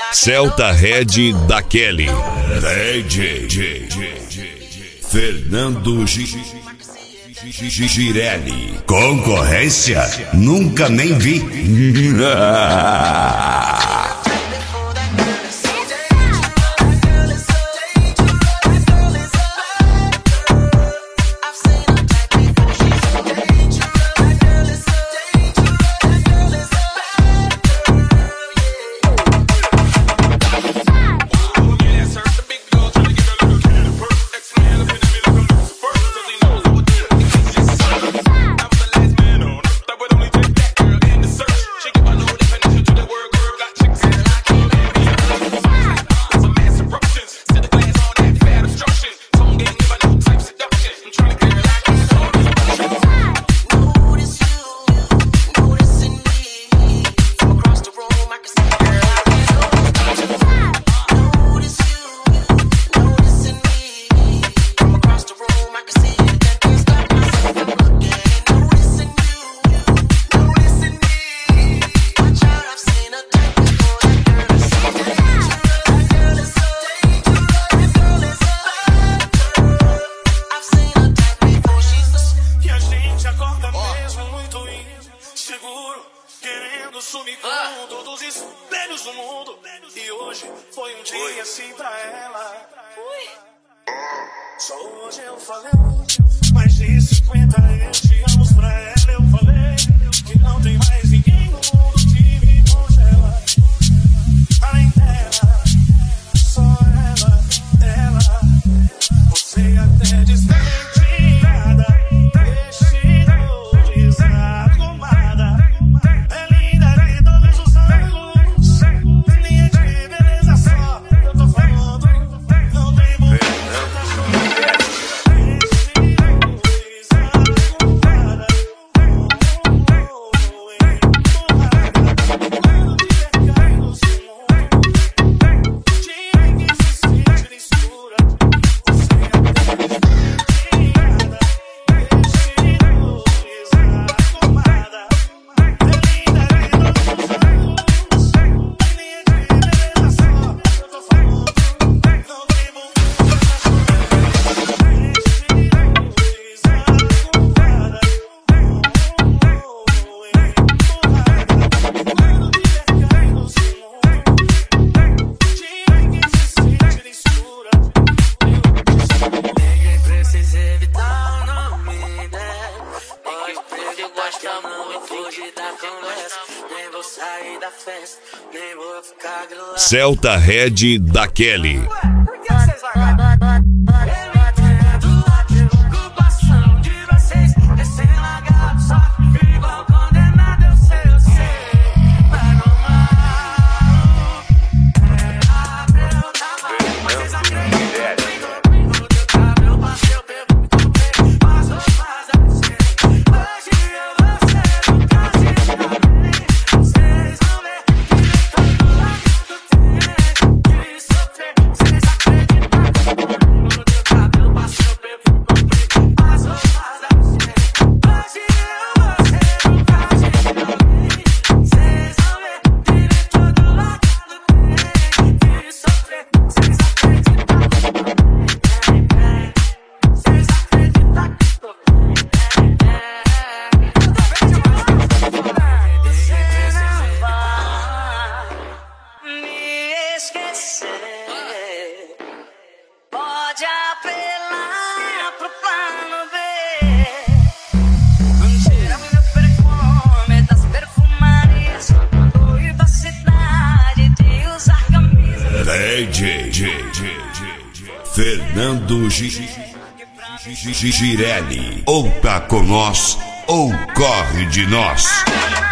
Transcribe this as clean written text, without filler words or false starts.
Celta Red da Kelly. DJ Fernando Girelli. Concorrência? Nunca nem vi. Querendo sumir com todos os espelhos do mundo. E hoje foi um dia assim pra ela. Só hoje eu falei mais de 50 anos pra ela. Eu falei que não tem mais ninguém no mundo que me congela. Além dela, só ela. Você até despenteada, vestido desarrumada. Celta Red da Kelly. Pode apelar pro plano B. Não tira meu perfume das perfumarias. Fui da cidade de usar camisa. DJ Fernando Girelli. Ou tá com nós, ou corre de nós.